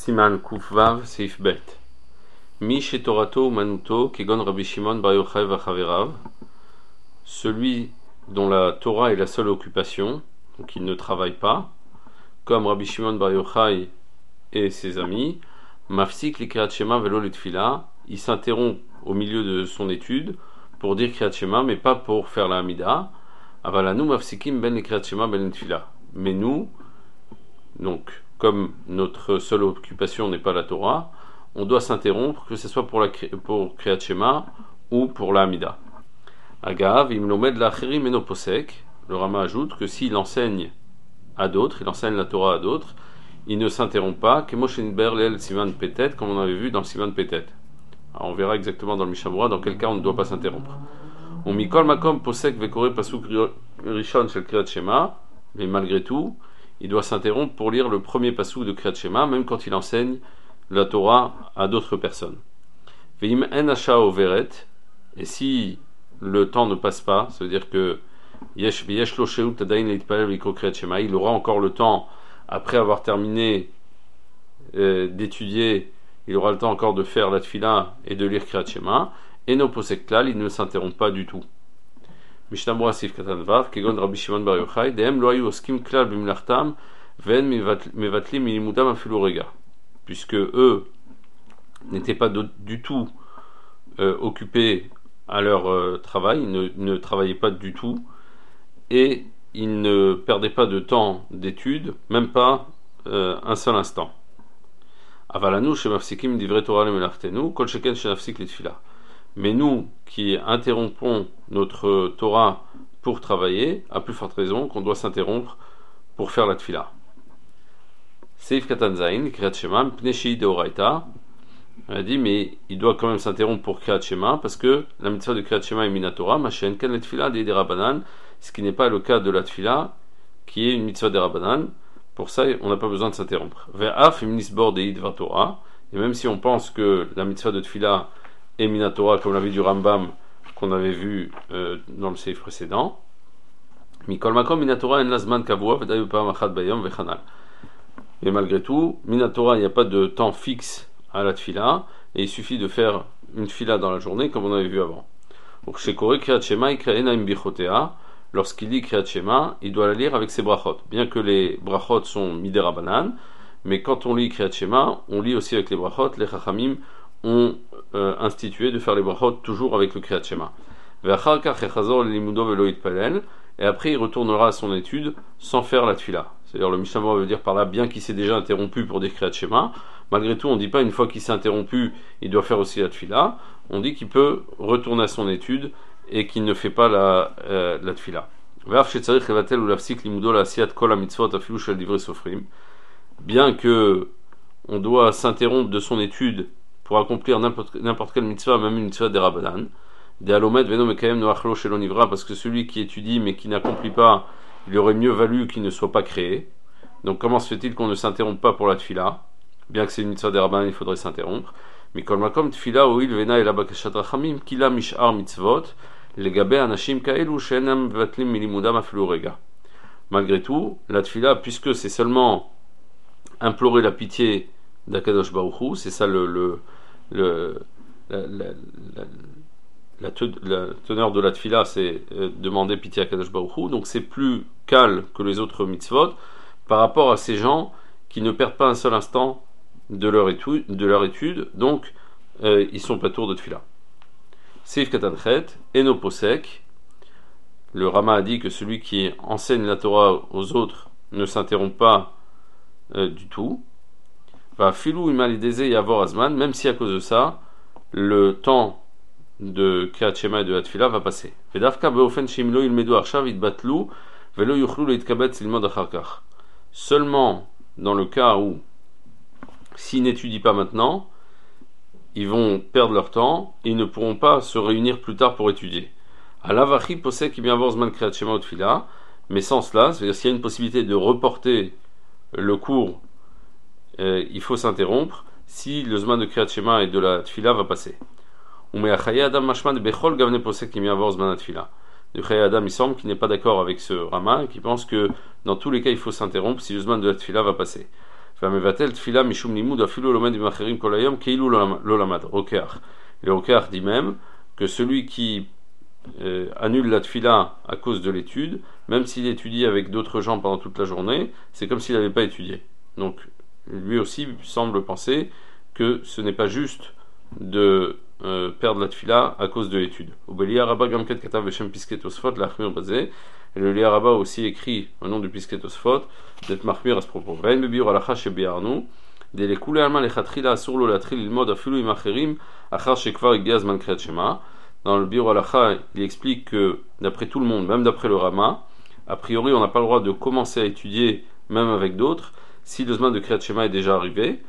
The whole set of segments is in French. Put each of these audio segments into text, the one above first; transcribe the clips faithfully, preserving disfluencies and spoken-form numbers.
Siman Kufvav Seif Bet. Mi Shetorato Manuto Kegon Rabbi Shimon Bar Yochai Vachaverav. Celui dont la Torah est la seule occupation, donc il ne travaille pas, comme Rabbi Shimon Bar Yochai et ses amis. Mafsik li Kriyat Shema velo litfila. Il s'interrompt au milieu de son étude pour dire Kriyat Shema, mais pas pour faire la Hamida. Avalanu mafsikim ben li Kriyat Shema ben litfila. Mais nous, donc, comme notre seule occupation n'est pas la Torah, on doit s'interrompre, que ce soit pour, la, pour Kriyat Shema ou pour la Hamida. Agav, im lomed l'achirim eno posek. Le Rama ajoute que s'il enseigne à d'autres, il enseigne la Torah à d'autres, il ne s'interrompt pas, kemoshenber leel siman petet, comme on avait vu dans le siman petet. Alors on verra exactement dans le Mishabura dans quel cas on ne doit pas s'interrompre. On mikol makom posek vekore pasuk rishon shel Kriyat Shema, mais malgré tout, il doit s'interrompre pour lire le premier pasuk de Kriyat Shema, même quand il enseigne la Torah à d'autres personnes. Veim en asha overet, et si le temps ne passe pas, ça veut dire que yesh yesh lo sheut adain leitpalel v'ikro Kriyat Shema, il aura encore le temps, après avoir terminé euh, d'étudier, il aura le temps encore de faire la tfila et de lire Kriyat Shema, et no posek klal, il ne s'interrompt pas du tout. Mishnah Berurah Sif Katan Vav, Kegon Rabbi Shimon Bar Yochai, Dehem lo hayu oskim klal b'milachtam, ve'en mevatlim milimudam afilu rega. Puisque eux n'étaient pas de, du tout euh, occupés à leur euh, travail, ils ne, ne travaillaient pas du tout, et ils ne perdaient pas de temps d'étude, même pas euh, un seul instant. Avalanu shemafsikim divrei Torah lemelartenu, kol sheken shenafsik litfila. Mais nous qui interrompons notre Torah pour travailler, à plus forte raison qu'on doit s'interrompre pour faire la tfila. Seif Katan Zain, Kriyat Shema, Pnei Shei Deoraita. On a dit, mais il doit quand même s'interrompre pour Kriyat Shema, parce que la mitzvah de Kriyat Shema est Minatora, Machen Ken le Tfila des Rabanan, ce qui n'est pas le cas de la Tfila, qui est une mitzvah des Rabanan. Pour ça, on n'a pas besoin de s'interrompre. Ve'af Imnisbor Dei Dvar Torah, et même si on pense que la mitzvah de Tfila est Minatora, comme l'avait du Rambam, qu'on avait vu euh, dans le Seif précédent, Mikol Makom Minatora En Lazman Kavua, Vedayu Pam Achad Bayom Vechanal. Mais malgré tout, Minatora, il n'y a pas de temps fixe à la tfila, et il suffit de faire une tfila dans la journée, comme on avait vu avant. Donc, chez Koré Kriyat Shema, lorsqu'il lit Kriyat Shema, il doit la lire avec ses brachot. Bien que les brachot sont midei Rabanan, mais quand on lit Kriyat Shema, on lit aussi avec les brachot. Les Chachamim ont euh, institué de faire les brachot toujours avec le Kriyat Shema. Et après, il retournera à son étude sans faire la tfila. C'est-à-dire, le Mishnah Berurah veut dire par là, bien qu'il s'est déjà interrompu pour dire Kriyat Shema, malgré tout, on ne dit pas une fois qu'il s'est interrompu, il doit faire aussi la tfila. On dit qu'il peut retourner à son étude et qu'il ne fait pas la, euh, la tfila. Bien que on doit s'interrompre de son étude pour accomplir n'importe, n'importe quelle mitzvah, même une mitzvah des Rabbanan, parce que celui qui étudie mais qui n'accomplit pas, il aurait mieux valu qu'il ne soit pas créé. Donc comment se fait-il qu'on ne s'interrompe pas pour la tfila? Bien que c'est une mitzvah des Rabbanan, il faudrait s'interrompre. Mais kol makom tfila oil vena ela bakashat rachamim kila mishar mitzvot legabe anashim kaelu she'enam mevatlim milimudam afilu rega. Malgré tout, la tfila, puisque c'est seulement implorer la pitié d'Akadosh Baruch Hu, c'est ça le, le, le la, la, la, La, te, la teneur de la tfila, c'est euh, demander pitié à Kadosh Baruch Hu, donc c'est plus calme que les autres mitzvot par rapport à ces gens qui ne perdent pas un seul instant de leur étude, de leur étude donc euh, ils sont pas tour de tfila. Seif Katanchet, Eno Posek, le Rama a dit que celui qui enseigne la Torah aux autres ne s'interrompt pas euh, du tout. Va filou imalideze yavor azman, même si à cause de ça, le temps de Kriyat Shema et de la tfila va passer. Seulement dans le cas où s'ils n'étudient pas maintenant, ils vont perdre leur temps et ils ne pourront pas se réunir plus tard pour étudier. Mais sans cela, c'est-à-dire s'il y a une possibilité de reporter le cours, euh, il faut s'interrompre si le zman de Kriyat Shema et de la tfila va passer. De Chaye Adam, il semble qu'il n'est pas d'accord avec ce Rama et qu'il pense que dans tous les cas il faut s'interrompre si le zman de la tfila va passer. והמבטל תפילה משום לימוד אפילו לומד עם אחרים כל היום כאילו לא למד. רוקח. Le Rokach dit même que celui qui euh, annule la tfila à cause de l'étude, même s'il étudie avec d'autres gens pendant toute la journée, c'est comme s'il n'avait pas étudié. Donc lui aussi semble penser que ce n'est pas juste de euh, perdre la tfila à cause de l'étude. Et le Liya Rabba aussi écrit au nom du Pisket Osfot d'être marmir à ce propos. Dans le Biur Halacha, il explique que d'après tout le monde, même d'après le Rama, a priori on n'a pas le droit de commencer à étudier même avec d'autres si le Zman de Kriyat Shema est déjà arrivé.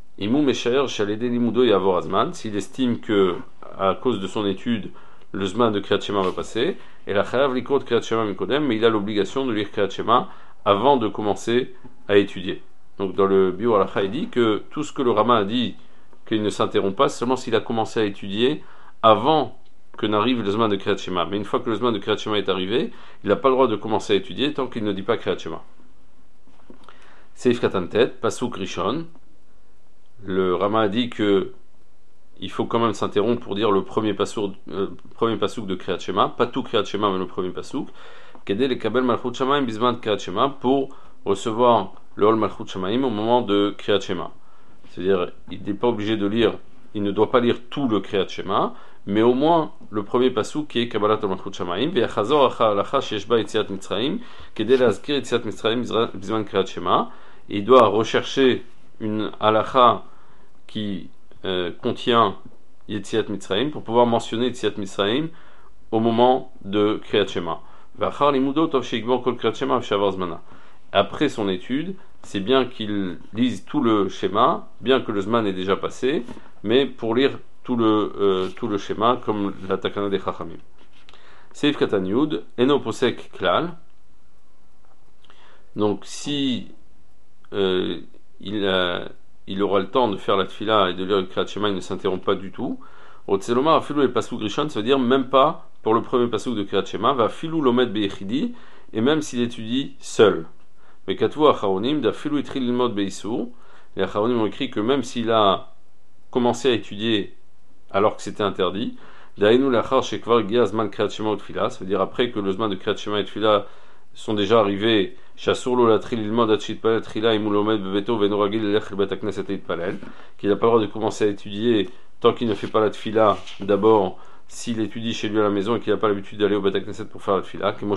S'il estime que à cause de son étude le Zman de Kriyat Shema va passer, et la Chayav Likrot Kriyat Shema Mikodem, mais il a l'obligation de lire Kriyat Shema avant de commencer à étudier. Donc dans le Biur Halacha, il dit que tout ce que le Rama a dit qu'il ne s'interrompt pas, seulement s'il a commencé à étudier avant que n'arrive le Zman de Kriyat Shema. Mais une fois que le Zman de Kriyat Shema est arrivé, il n'a pas le droit de commencer à étudier tant qu'il ne dit pas Kriyat Shema. Seif Katantet, Pasuk Rishon. Le Rama a dit que il faut quand même s'interrompre pour dire le premier pasuk, euh, premier pasuk de Kriyat Shema, pas tout Kriyat Shema mais le premier pasuk. Kedé le Kabel Malchut Shamaim Bizman Kriyat Shema, pour recevoir le Hol Malchut Shamaim au moment de Kriyat Shema. C'est-à-dire, il n'est pas obligé de lire, il ne doit pas lire tout le Kriyat Shema, mais au moins le premier pasuk qui est Kabbalat Malchut Shamaim, ve'achazor acha halacha sheyesh ba yetziat Mitzrayim, kedé lazkir yetziat Mitzrayim bizman Kriyat Shema. Et il doit rechercher une halacha qui euh, contient Yetziat Mitzrayim pour pouvoir mentionner Yetziat Mitzrayim au moment de Kriyat Shema. Après son étude, c'est bien qu'il lise tout le schéma, bien que le Zman est déjà passé, mais pour lire tout le, euh, tout le schéma comme la Takana des Chachamim. Seif Katan Yud, Eno Posek Klal. Donc si euh, il a il aura le temps de faire la tfila et de lire le Kriyat Shema, il ne s'interrompt pas du tout. Otselomar afilou et pasuk rishon, ça veut dire même pas pour le premier pasuk de Kriyat Shema, va filou lomed beyechidi, et même s'il étudie seul. Mais katou acharonim da filou itril lilmod beisur, les acharonim ont écrit que même s'il a commencé à étudier alors que c'était interdit, dainu lachar shekvar gia zman Kriyat Shema ou tfila, ça veut dire après que le zman de Kriyat Shema et tfila sont déjà arrivés, qu'il n'a pas le droit de commencer à étudier tant qu'il ne fait pas la tfila d'abord s'il étudie chez lui à la maison et qu'il n'a pas l'habitude d'aller au Bet HaKnesset pour faire la tfila, comme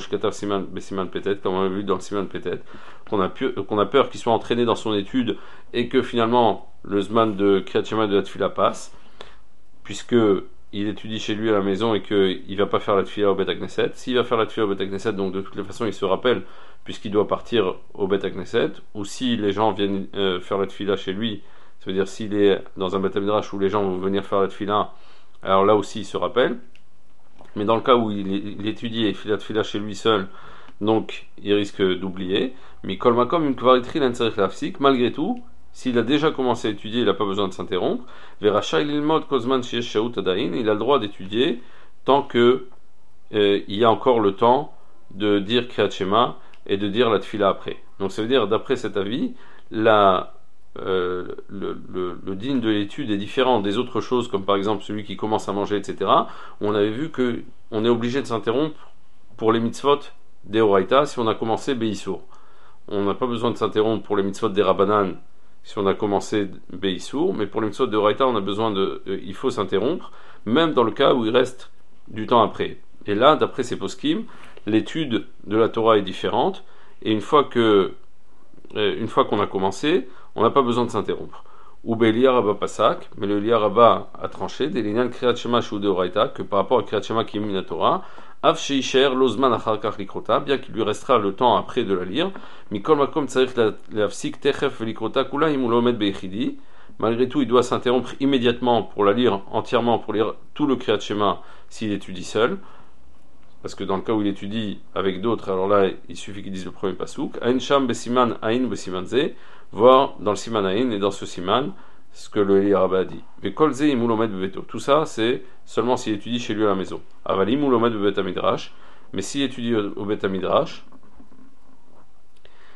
on a vu dans le Siman Petet, qu'on a, pu, qu'on a peur qu'il soit entraîné dans son étude et que finalement le Zman de Kriyat Shema de la tfila passe, puisque il étudie chez lui à la maison et qu'il ne va pas faire la tfila au Bet HaKnesset. S'il va faire la tfila au Bet HaKnesset, donc de toutes les façons il se rappelle puisqu'il doit partir au Bet HaKnesset, ou si les gens viennent euh, faire la tfila chez lui, ça veut dire s'il est dans un Bet Midrash où les gens vont venir faire la tfila, alors là aussi il se rappelle. Mais dans le cas où il, il étudie et il fait la tfila chez lui seul, donc il risque d'oublier. Mais kol makom im kvar itchil en tzarich lafsik, malgré tout, s'il a déjà commencé à étudier, il n'a pas besoin de s'interrompre. Verachai lilmod kozman sheyesh shaut adain, il a le droit d'étudier tant que euh, il y a encore le temps de dire Kriyat Shema et de dire la tfila après. Donc ça veut dire, d'après cet avis, la, euh, le, le, le digne de l'étude est différent des autres choses, comme par exemple celui qui commence à manger, et cetera. On avait vu qu'on est obligé de s'interrompre pour les mitzvot des Oraita si on a commencé Beissour. On n'a pas besoin de s'interrompre pour les mitzvot des Rabbanan si on a commencé Beissour, mais pour les mitzvot des Oraita, on a besoin de, euh, il faut s'interrompre, même dans le cas où il reste du temps après. Et là, d'après ces poskim, l'étude de la Torah est différente, et une fois que, euh, une fois qu'on a commencé, on n'a pas besoin de s'interrompre. Ou Belia Rabba Pasak, mais le Liya Rabba a tranché, des lignes Kriyat Shema Shu de Oraita, que par rapport à Kriyat Shema qui est la Torah, Av Sheisher Lozman Achar Kach Likrota, bien qu'il lui restera le temps après de la lire, Mikol Makom Tzarich Lafsik Techef Likrota Kula Imulomed Beichidi, malgré tout, il doit s'interrompre immédiatement pour la lire entièrement, pour lire tout le Kriyat Shema s'il étudie seul. Parce que dans le cas où il étudie avec d'autres, alors là, il suffit qu'il dise le premier pasouk. Ain Sham Besiman Ain Besiman Ze, voir dans le Siman Ain et dans ce Siman ce que le Liya Rabba a dit. Mais Kol Ze Imulomed Bebeto. Tout ça, c'est seulement s'il étudie chez lui à la maison. Aval Imulomed Bebet Midrash. Mais s'il étudie au Bet Midrash,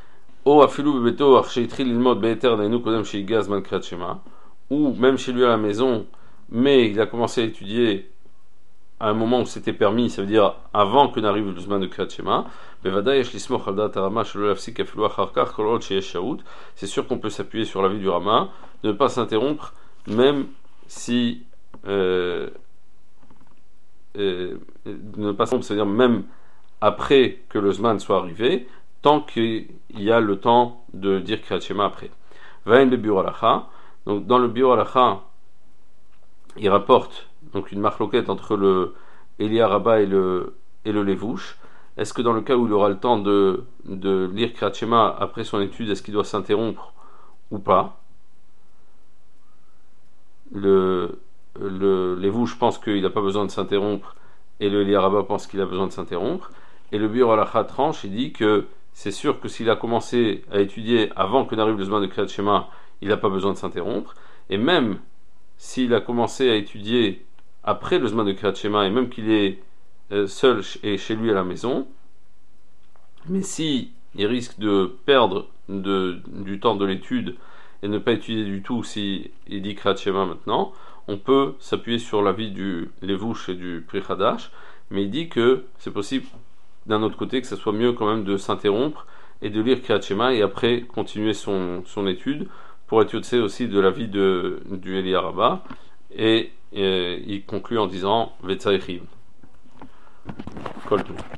O afilu bebeto archeitri lilmod be'eter dainu kodem she'iga zman kriyat shema, ou même chez lui à la maison, mais il a commencé à étudier à un moment où c'était permis, ça veut dire avant que n'arrive le zman de kriyat shema. C'est sûr qu'on peut s'appuyer sur l'avis du Rama, de ne pas s'interrompre, même si euh, euh, de ne pas s'interrompre, c'est-à-dire même après que le zman soit arrivé, tant qu'il y a le temps de dire kriyat shema après. Vain le biur halacha. Donc dans le biur halacha, il rapporte donc une marloquette entre le Elia Rabba et le et le Levouche. Est-ce que dans le cas où il aura le temps de, de lire Kriyat Shema après son étude, est-ce qu'il doit s'interrompre ou pas? Le, le Levouche pense qu'il n'a pas besoin de s'interrompre et le Elia Rabba pense qu'il a besoin de s'interrompre. Et le Biur Halacha tranche, il dit que c'est sûr que s'il a commencé à étudier avant que n'arrive le zman de Kriyat Shema, il n'a pas besoin de s'interrompre. Et même s'il a commencé à étudier après le zman de Kriyat Shema, et même qu'il est seul et chez lui à la maison, mais si il risque de perdre de, du temps de l'étude et ne pas étudier du tout si il dit Kriyat Shema maintenant, on peut s'appuyer sur l'avis du Levouche et du Pri Hadash, mais il dit que c'est possible d'un autre côté que ce soit mieux quand même de s'interrompre et de lire Kriyat Shema et après continuer son, son étude pour être yotzé aussi de l'avis de, du Elia Rabba, et, et il conclut en disant Vetzaïchim. Kol tout.